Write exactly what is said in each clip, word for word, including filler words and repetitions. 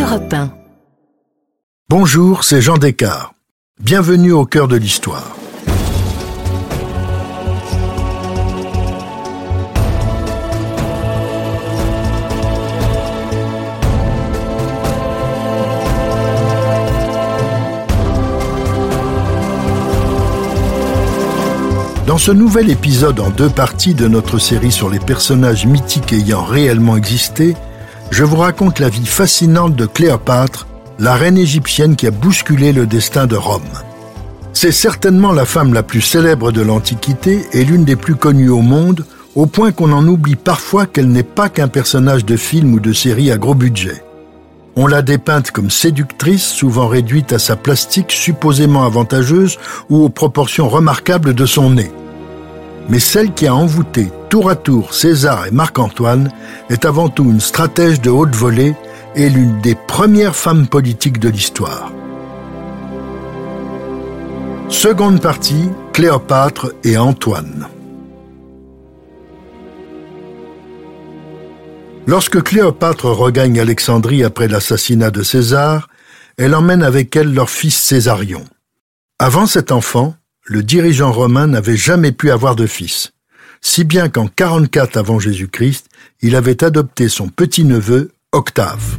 Europe un. Bonjour, c'est Jean Descartes. Bienvenue au cœur de l'histoire. Dans ce nouvel épisode en deux parties de notre série sur les personnages mythiques ayant réellement existé, je vous raconte la vie fascinante de Cléopâtre, la reine égyptienne qui a bousculé le destin de Rome. C'est certainement la femme la plus célèbre de l'Antiquité et l'une des plus connues au monde, au point qu'on en oublie parfois qu'elle n'est pas qu'un personnage de film ou de série à gros budget. On l'a dépeinte comme séductrice, souvent réduite à sa plastique supposément avantageuse ou aux proportions remarquables de son nez. Mais celle qui a envoûté tour à tour César et Marc-Antoine est avant tout une stratège de haute volée et l'une des premières femmes politiques de l'histoire. Seconde partie, Cléopâtre et Antoine. Lorsque Cléopâtre regagne Alexandrie après l'assassinat de César, elle emmène avec elle leur fils Césarion. Avant cet enfant, le dirigeant romain n'avait jamais pu avoir de fils, si bien qu'en quarante-quatre avant Jésus-Christ, il avait adopté son petit-neveu Octave.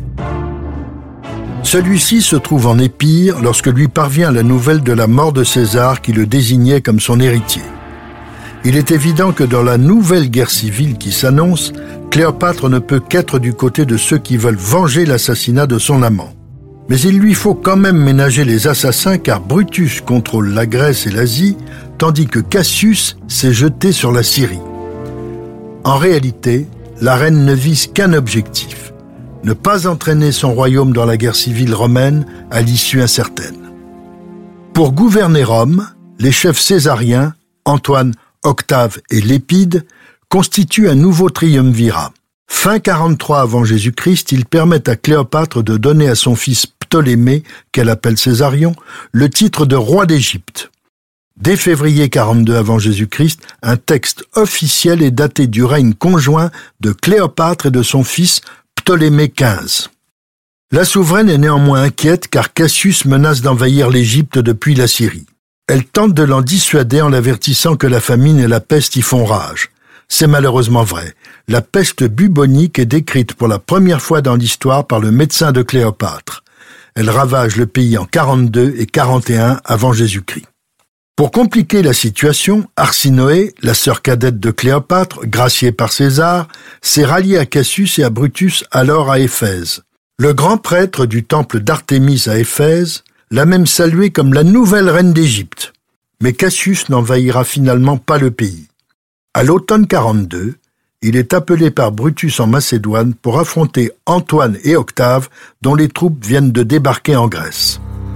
Celui-ci se trouve en Épire lorsque lui parvient la nouvelle de la mort de César qui le désignait comme son héritier. Il est évident que dans la nouvelle guerre civile qui s'annonce, Cléopâtre ne peut qu'être du côté de ceux qui veulent venger l'assassinat de son amant. Mais il lui faut quand même ménager les assassins car Brutus contrôle la Grèce et l'Asie, tandis que Cassius s'est jeté sur la Syrie. En réalité, la reine ne vise qu'un objectif, ne pas entraîner son royaume dans la guerre civile romaine à l'issue incertaine. Pour gouverner Rome, les chefs césariens, Antoine, Octave et Lépide, constituent un nouveau triumvirat. Fin quarante-trois avant Jésus-Christ, ils permettent à Cléopâtre de donner à son fils Ptolémée, qu'elle appelle Césarion, le titre de roi d'Égypte. Dès février quarante-deux avant Jésus-Christ, un texte officiel est daté du règne conjoint de Cléopâtre et de son fils Ptolémée quinze. La souveraine est néanmoins inquiète car Cassius menace d'envahir l'Égypte depuis la Syrie. Elle tente de l'en dissuader en l'avertissant que la famine et la peste y font rage. C'est malheureusement vrai. La peste bubonique est décrite pour la première fois dans l'histoire par le médecin de Cléopâtre. Elle ravage le pays en quarante-deux et quarante et un avant Jésus-Christ. Pour compliquer la situation, Arsinoé, la sœur cadette de Cléopâtre, graciée par César, s'est ralliée à Cassius et à Brutus alors à Éphèse. Le grand prêtre du temple d'Artémis à Éphèse l'a même saluée comme la nouvelle reine d'Égypte. Mais Cassius n'envahira finalement pas le pays. À l'automne quarante-deux, il est appelé par Brutus en Macédoine pour affronter Antoine et Octave, dont les troupes viennent de débarquer en Grèce.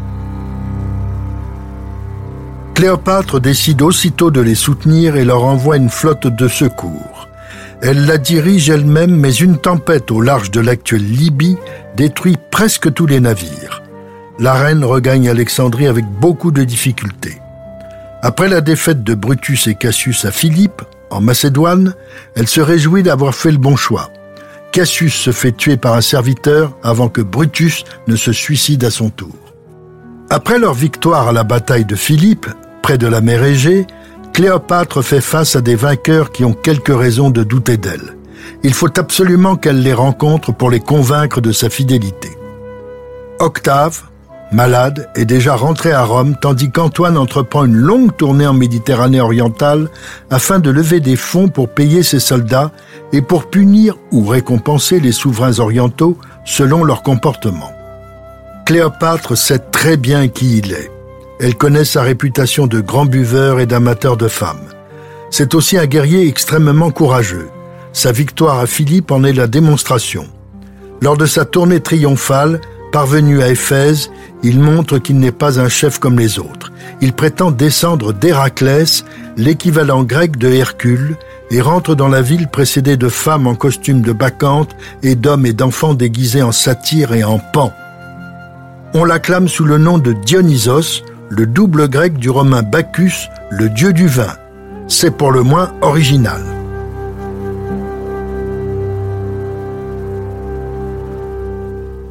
Cléopâtre décide aussitôt de les soutenir et leur envoie une flotte de secours. Elle la dirige elle-même, mais une tempête au large de l'actuelle Libye détruit presque tous les navires. La reine regagne Alexandrie avec beaucoup de difficultés. Après la défaite de Brutus et Cassius à Philippe, en Macédoine, elle se réjouit d'avoir fait le bon choix. Cassius se fait tuer par un serviteur avant que Brutus ne se suicide à son tour. Après leur victoire à la bataille de Philippe, près de la mer Égée, Cléopâtre fait face à des vainqueurs qui ont quelques raisons de douter d'elle. Il faut absolument qu'elle les rencontre pour les convaincre de sa fidélité. Octave, malade, est déjà rentré à Rome, tandis qu'Antoine entreprend une longue tournée en Méditerranée orientale afin de lever des fonds pour payer ses soldats et pour punir ou récompenser les souverains orientaux selon leur comportement. Cléopâtre sait très bien qui il est. Elle connaît sa réputation de grand buveur et d'amateur de femmes. C'est aussi un guerrier extrêmement courageux. Sa victoire à Philippe en est la démonstration. Lors de sa tournée triomphale, parvenu à Éphèse, il montre qu'il n'est pas un chef comme les autres. Il prétend descendre d'Héraclès, l'équivalent grec de Hercule, et rentre dans la ville précédé de femmes en costume de bacchante et d'hommes et d'enfants déguisés en satyre et en pan. On l'acclame sous le nom de Dionysos, le double grec du romain Bacchus, le dieu du vin. C'est pour le moins original.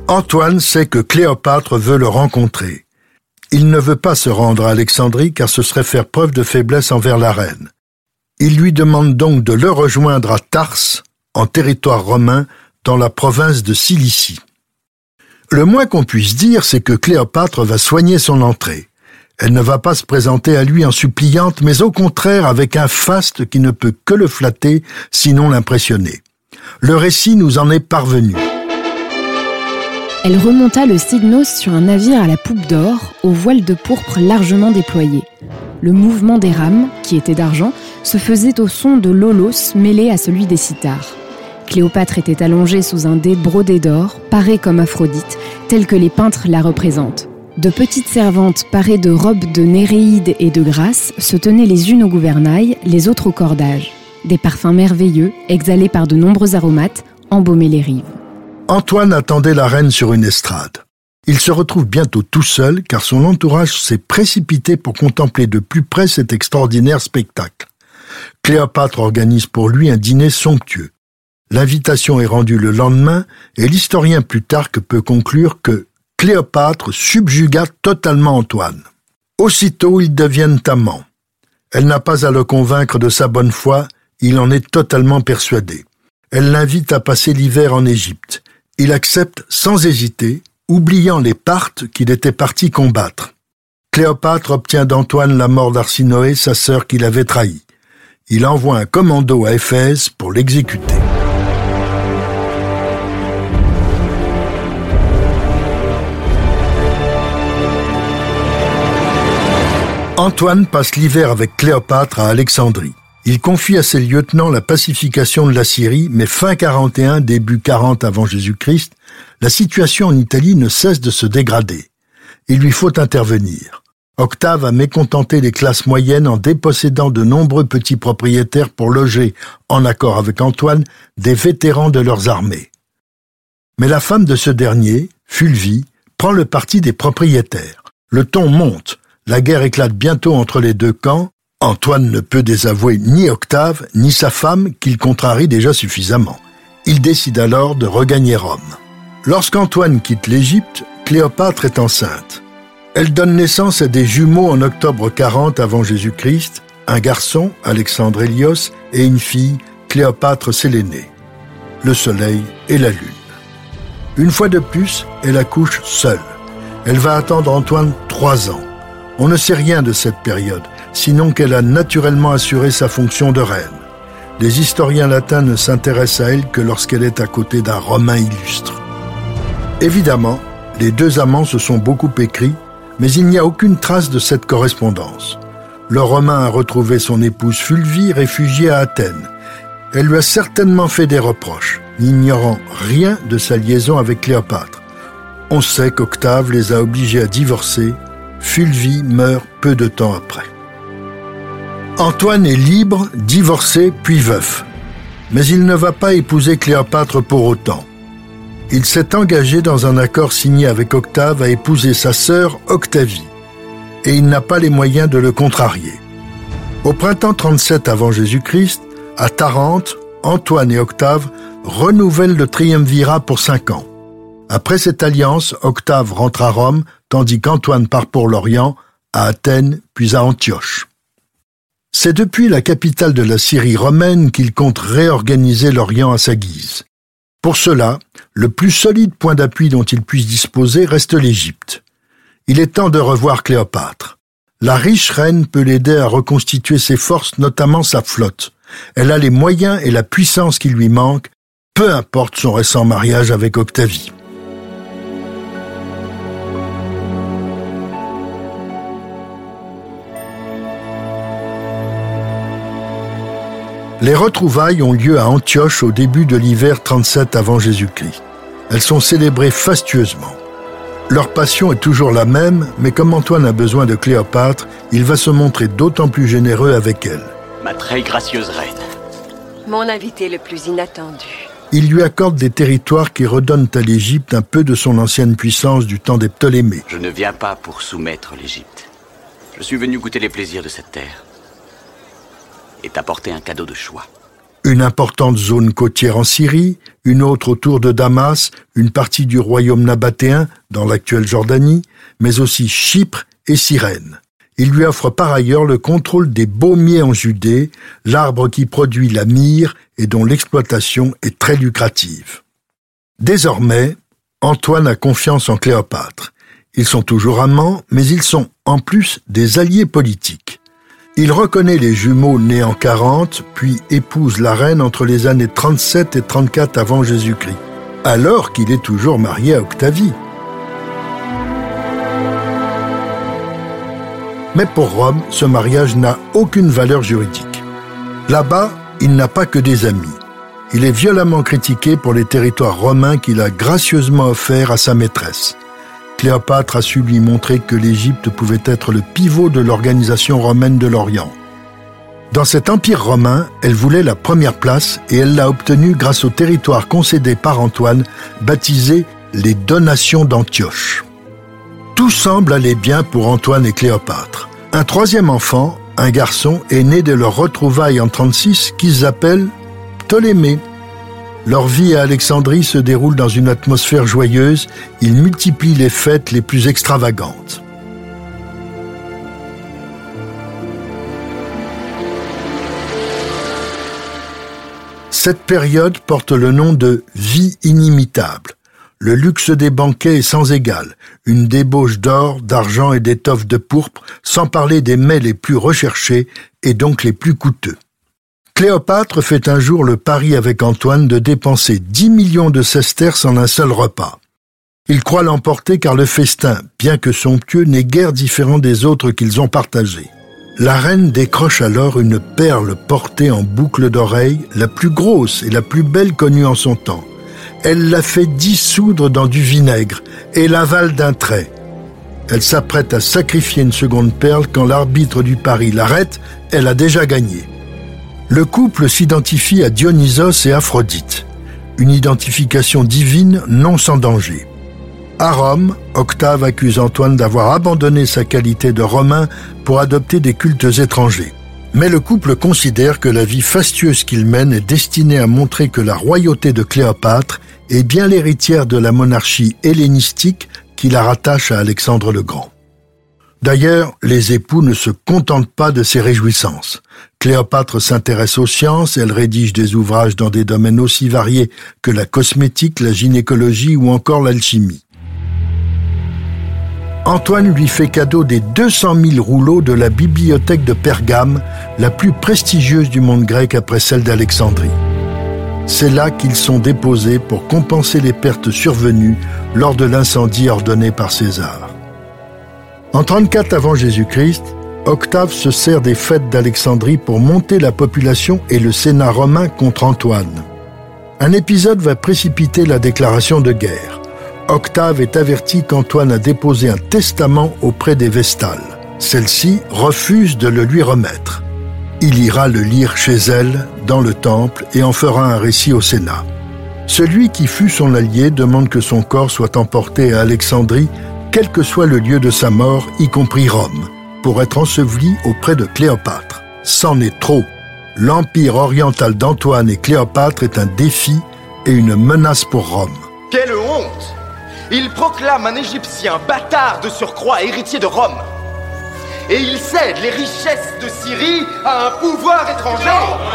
Antoine sait que Cléopâtre veut le rencontrer. Il ne veut pas se rendre à Alexandrie car ce serait faire preuve de faiblesse envers la reine. Il lui demande donc de le rejoindre à Tarse, en territoire romain, dans la province de Cilicie. Le moins qu'on puisse dire, c'est que Cléopâtre va soigner son entrée. Elle ne va pas se présenter à lui en suppliante, mais au contraire avec un faste qui ne peut que le flatter, sinon l'impressionner. Le récit nous en est parvenu. Elle remonta le Cydnos sur un navire à la poupe d'or, aux voiles de pourpre largement déployées. Le mouvement des rames, qui étaient d'argent, se faisait au son de l'holos mêlé à celui des cithars. Cléopâtre était allongée sous un dais brodé d'or, parée comme Aphrodite, telle que les peintres la représentent. De petites servantes parées de robes de Néréide et de Grâce se tenaient les unes au gouvernail, les autres au cordage. Des parfums merveilleux, exhalés par de nombreux aromates, embaumaient les rives. Antoine attendait la reine sur une estrade. Il se retrouve bientôt tout seul car son entourage s'est précipité pour contempler de plus près cet extraordinaire spectacle. Cléopâtre organise pour lui un dîner somptueux. L'invitation est rendue le lendemain et l'historien Plutarque peut conclure que Cléopâtre subjugua totalement Antoine. Aussitôt, ils deviennent amants. Elle n'a pas à le convaincre de sa bonne foi, il en est totalement persuadé. Elle l'invite à passer l'hiver en Égypte. Il accepte sans hésiter, oubliant les Parthes qu'il était parti combattre. Cléopâtre obtient d'Antoine la mort d'Arsinoé, sa sœur qu'il avait trahie. Il envoie un commando à Éphèse pour l'exécuter. Antoine passe l'hiver avec Cléopâtre à Alexandrie. Il confie à ses lieutenants la pacification de la Syrie, mais fin quarante et un, début quarante avant Jésus-Christ, la situation en Italie ne cesse de se dégrader. Il lui faut intervenir. Octave a mécontenté les classes moyennes en dépossédant de nombreux petits propriétaires pour loger, en accord avec Antoine, des vétérans de leurs armées. Mais la femme de ce dernier, Fulvie, prend le parti des propriétaires. Le ton monte. La guerre éclate bientôt entre les deux camps. Antoine ne peut désavouer ni Octave, ni sa femme, qu'il contrarie déjà suffisamment. Il décide alors de regagner Rome. Lorsqu'Antoine quitte l'Égypte, Cléopâtre est enceinte. Elle donne naissance à des jumeaux en octobre quarante avant Jésus-Christ, un garçon, Alexandre Hélios, et une fille, Cléopâtre Sélénée. Le soleil et la lune. Une fois de plus, elle accouche seule. Elle va attendre Antoine trois ans. On ne sait rien de cette période, sinon qu'elle a naturellement assuré sa fonction de reine. Les historiens latins ne s'intéressent à elle que lorsqu'elle est à côté d'un Romain illustre. Évidemment, les deux amants se sont beaucoup écrits, mais il n'y a aucune trace de cette correspondance. Le Romain a retrouvé son épouse Fulvie, réfugiée à Athènes. Elle lui a certainement fait des reproches, n'ignorant rien de sa liaison avec Cléopâtre. On sait qu'Octave les a obligés à divorcer. Fulvie meurt peu de temps après. Antoine est libre, divorcé, puis veuf. Mais il ne va pas épouser Cléopâtre pour autant. Il s'est engagé dans un accord signé avec Octave à épouser sa sœur Octavie. Et il n'a pas les moyens de le contrarier. Au printemps trente-sept avant Jésus-Christ, à Tarente, Antoine et Octave renouvellent le triumvirat pour cinq ans. Après cette alliance, Octave rentre à Rome, tandis qu'Antoine part pour l'Orient, à Athènes, puis à Antioche. C'est depuis la capitale de la Syrie romaine qu'il compte réorganiser l'Orient à sa guise. Pour cela, le plus solide point d'appui dont il puisse disposer reste l'Égypte. Il est temps de revoir Cléopâtre. La riche reine peut l'aider à reconstituer ses forces, notamment sa flotte. Elle a les moyens et la puissance qui lui manquent, peu importe son récent mariage avec Octavie. Les retrouvailles ont lieu à Antioche au début de l'hiver trente-sept avant Jésus-Christ. Elles sont célébrées fastueusement. Leur passion est toujours la même, mais comme Antoine a besoin de Cléopâtre, il va se montrer d'autant plus généreux avec elle. Ma très gracieuse reine. Mon invité le plus inattendu. Il lui accorde des territoires qui redonnent à l'Égypte un peu de son ancienne puissance du temps des Ptolémées. Je ne viens pas pour soumettre l'Égypte. Je suis venu goûter les plaisirs de cette terre et t'apporter un cadeau de choix. Une importante zone côtière en Syrie, une autre autour de Damas, une partie du royaume nabatéen dans l'actuelle Jordanie, mais aussi Chypre et Cyrène. Il lui offre par ailleurs le contrôle des baumiers en Judée, l'arbre qui produit la myrrhe et dont l'exploitation est très lucrative. Désormais, Antoine a confiance en Cléopâtre. Ils sont toujours amants, mais ils sont en plus des alliés politiques. Il reconnaît les jumeaux nés en quarante, puis épouse la reine entre les années trente-sept et trente-quatre avant Jésus-Christ, alors qu'il est toujours marié à Octavie. Mais pour Rome, ce mariage n'a aucune valeur juridique. Là-bas, il n'a pas que des amis. Il est violemment critiqué pour les territoires romains qu'il a gracieusement offerts à sa maîtresse. Cléopâtre a su lui montrer que l'Égypte pouvait être le pivot de l'organisation romaine de l'Orient. Dans cet empire romain, elle voulait la première place et elle l'a obtenue grâce au territoire concédé par Antoine, baptisé les Donations d'Antioche. Tout semble aller bien pour Antoine et Cléopâtre. Un troisième enfant, un garçon, est né de leur retrouvaille en trente-six qu'ils appellent Ptolémée. Leur vie à Alexandrie se déroule dans une atmosphère joyeuse. Ils multiplient les fêtes les plus extravagantes. Cette période porte le nom de « vie inimitable ». Le luxe des banquets est sans égal, une débauche d'or, d'argent et d'étoffes de pourpre, sans parler des mets les plus recherchés et donc les plus coûteux. Cléopâtre fait un jour le pari avec Antoine de dépenser dix millions de sesterces en un seul repas. Il croit l'emporter car le festin, bien que somptueux, n'est guère différent des autres qu'ils ont partagés. La reine décroche alors une perle portée en boucle d'oreille, la plus grosse et la plus belle connue en son temps. Elle la fait dissoudre dans du vinaigre et l'avale d'un trait. Elle s'apprête à sacrifier une seconde perle quand l'arbitre du pari l'arrête, elle a déjà gagné. Le couple s'identifie à Dionysos et Aphrodite, une identification divine non sans danger. À Rome, Octave accuse Antoine d'avoir abandonné sa qualité de Romain pour adopter des cultes étrangers. Mais le couple considère que la vie fastueuse qu'il mène est destinée à montrer que la royauté de Cléopâtre est bien l'héritière de la monarchie hellénistique qui la rattache à Alexandre le Grand. D'ailleurs, les époux ne se contentent pas de ces réjouissances. Cléopâtre s'intéresse aux sciences, elle rédige des ouvrages dans des domaines aussi variés que la cosmétique, la gynécologie ou encore l'alchimie. Antoine lui fait cadeau des deux cent mille rouleaux de la bibliothèque de Pergame, la plus prestigieuse du monde grec après celle d'Alexandrie. C'est là qu'ils sont déposés pour compenser les pertes survenues lors de l'incendie ordonné par César. En trente-quatre avant Jésus-Christ, Octave se sert des fêtes d'Alexandrie pour monter la population et le Sénat romain contre Antoine. Un épisode va précipiter la déclaration de guerre. Octave est averti qu'Antoine a déposé un testament auprès des Vestales. Celle-ci refuse de le lui remettre. Il ira le lire chez elle, dans le temple, et en fera un récit au Sénat. Celui qui fut son allié demande que son corps soit emporté à Alexandrie, quel que soit le lieu de sa mort, y compris Rome, pour être enseveli auprès de Cléopâtre. C'en est trop. L'empire oriental d'Antoine et Cléopâtre est un défi et une menace pour Rome. Quelle honte! Il proclame un Égyptien bâtard de surcroît héritier de Rome. Et il cède les richesses de Syrie à un pouvoir étranger.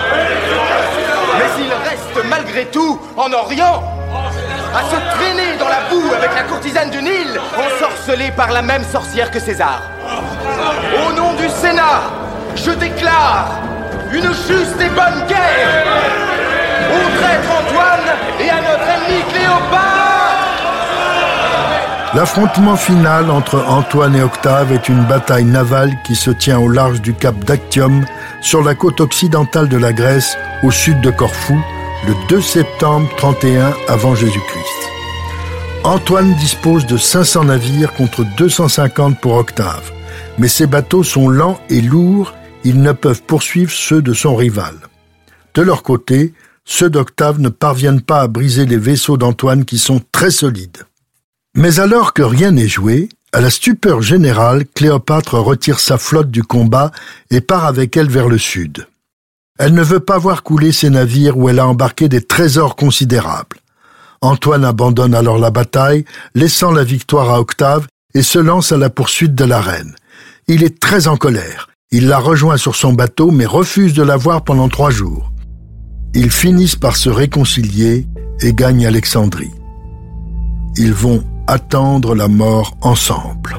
Mais il reste malgré tout en Orient, à se traîner dans la boue avec la courtisane du Nil, ensorcelée par la même sorcière que César. Au nom du Sénat, je déclare une juste et bonne guerre au traître Antoine et à notre ennemi Cléopâtre. L'affrontement final entre Antoine et Octave est une bataille navale qui se tient au large du cap d'Actium, sur la côte occidentale de la Grèce, au sud de Corfou, le deux septembre trente et un avant Jésus-Christ. Antoine dispose de cinq cents navires contre deux cent cinquante pour Octave, mais ces bateaux sont lents et lourds, ils ne peuvent poursuivre ceux de son rival. De leur côté, ceux d'Octave ne parviennent pas à briser les vaisseaux d'Antoine qui sont très solides. Mais alors que rien n'est joué, à la stupeur générale, Cléopâtre retire sa flotte du combat et part avec elle vers le sud. Elle ne veut pas voir couler ses navires où elle a embarqué des trésors considérables. Antoine abandonne alors la bataille, laissant la victoire à Octave et se lance à la poursuite de la reine. Il est très en colère. Il la rejoint sur son bateau mais refuse de la voir pendant trois jours. Ils finissent par se réconcilier et gagnent Alexandrie. Ils vont attendre la mort ensemble.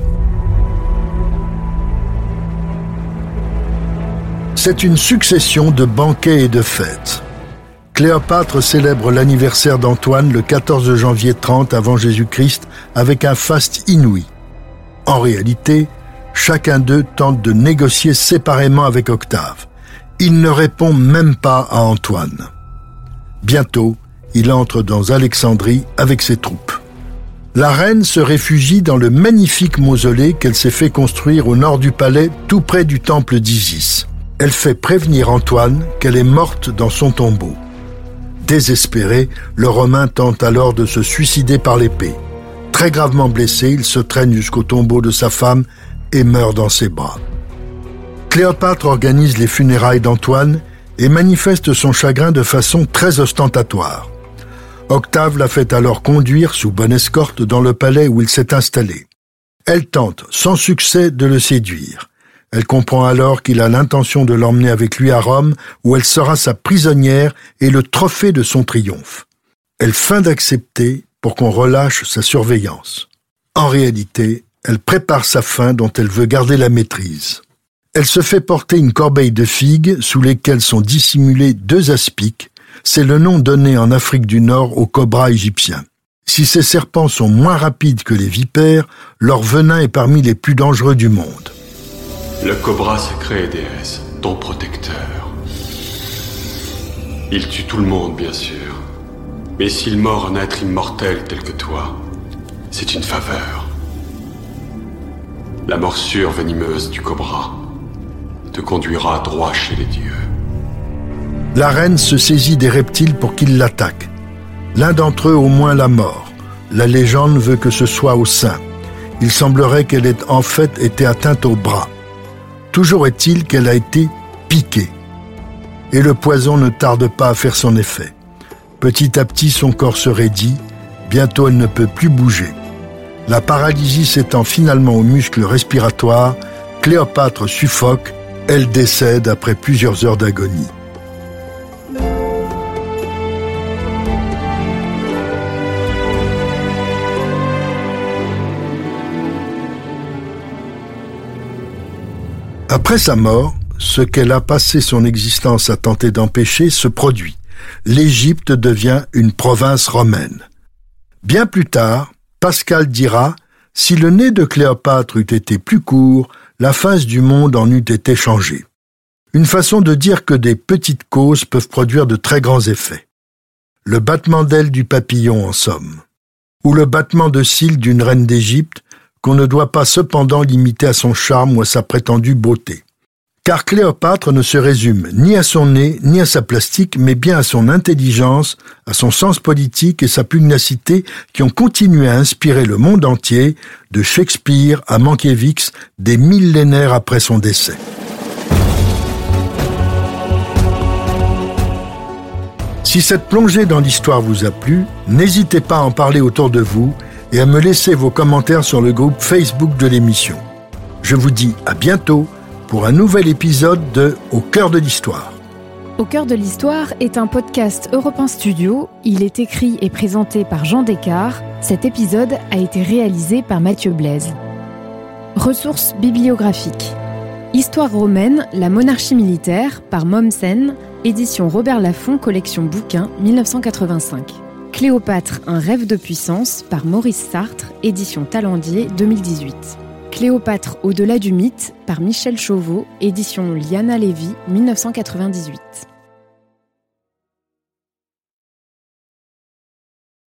C'est une succession de banquets et de fêtes. Cléopâtre célèbre l'anniversaire d'Antoine le quatorze janvier trente avant Jésus-Christ avec un faste inouï. En réalité, chacun d'eux tente de négocier séparément avec Octave. Il ne répond même pas à Antoine. Bientôt, il entre dans Alexandrie avec ses troupes. La reine se réfugie dans le magnifique mausolée qu'elle s'est fait construire au nord du palais, tout près du temple d'Isis. Elle fait prévenir Antoine qu'elle est morte dans son tombeau. Désespéré, le Romain tente alors de se suicider par l'épée. Très gravement blessé, il se traîne jusqu'au tombeau de sa femme et meurt dans ses bras. Cléopâtre organise les funérailles d'Antoine et manifeste son chagrin de façon très ostentatoire. Octave la fait alors conduire sous bonne escorte dans le palais où il s'est installé. Elle tente, sans succès, de le séduire. Elle comprend alors qu'il a l'intention de l'emmener avec lui à Rome, où elle sera sa prisonnière et le trophée de son triomphe. Elle feint d'accepter pour qu'on relâche sa surveillance. En réalité, elle prépare sa fin dont elle veut garder la maîtrise. Elle se fait porter une corbeille de figues sous lesquelles sont dissimulés deux aspics. C'est le nom donné en Afrique du Nord aux cobras égyptiens. Si ces serpents sont moins rapides que les vipères, leur venin est parmi les plus dangereux du monde. Le cobra sacré, déesse, ton protecteur. Il tue tout le monde, bien sûr. Mais s'il mord un être immortel tel que toi, c'est une faveur. La morsure venimeuse du cobra te conduira droit chez les dieux. La reine se saisit des reptiles pour qu'ils l'attaquent. L'un d'entre eux au moins la mord. La légende veut que ce soit au sein. Il semblerait qu'elle ait en fait été atteinte au bras. Toujours est-il qu'elle a été piquée. Et le poison ne tarde pas à faire son effet. Petit à petit, son corps se raidit. Bientôt, elle ne peut plus bouger. La paralysie s'étend finalement aux muscles respiratoires. Cléopâtre suffoque. Elle décède après plusieurs heures d'agonie. Après sa mort, ce qu'elle a passé son existence à tenter d'empêcher se produit. L'Égypte devient une province romaine. Bien plus tard, Pascal dira « Si le nez de Cléopâtre eût été plus court, la face du monde en eût été changée. » Une façon de dire que des petites causes peuvent produire de très grands effets. Le battement d'ailes du papillon, en somme. Ou le battement de cils d'une reine d'Égypte, qu'on ne doit pas cependant limiter à son charme ou à sa prétendue beauté. Car Cléopâtre ne se résume ni à son nez, ni à sa plastique, mais bien à son intelligence, à son sens politique et sa pugnacité qui ont continué à inspirer le monde entier, de Shakespeare à Mankiewicz, des millénaires après son décès. Si cette plongée dans l'histoire vous a plu, n'hésitez pas à en parler autour de vous et à me laisser vos commentaires sur le groupe Facebook de l'émission. Je vous dis à bientôt pour un nouvel épisode de Au cœur de l'histoire. Au cœur de l'histoire est un podcast Europe un Studio. Il est écrit et présenté par Jean Descartes. Cet épisode a été réalisé par Mathieu Blaise. Ressources bibliographiques. Histoire romaine, la monarchie militaire par Mommsen, édition Robert Laffont, collection bouquins, dix-neuf cent quatre-vingt-cinq. Cléopâtre, un rêve de puissance par Maurice Sartre, édition Talendier, deux mille dix-huit. Cléopâtre au-delà du mythe par Michel Chauveau, édition Liana Lévy, dix-neuf cent quatre-vingt-dix-huit.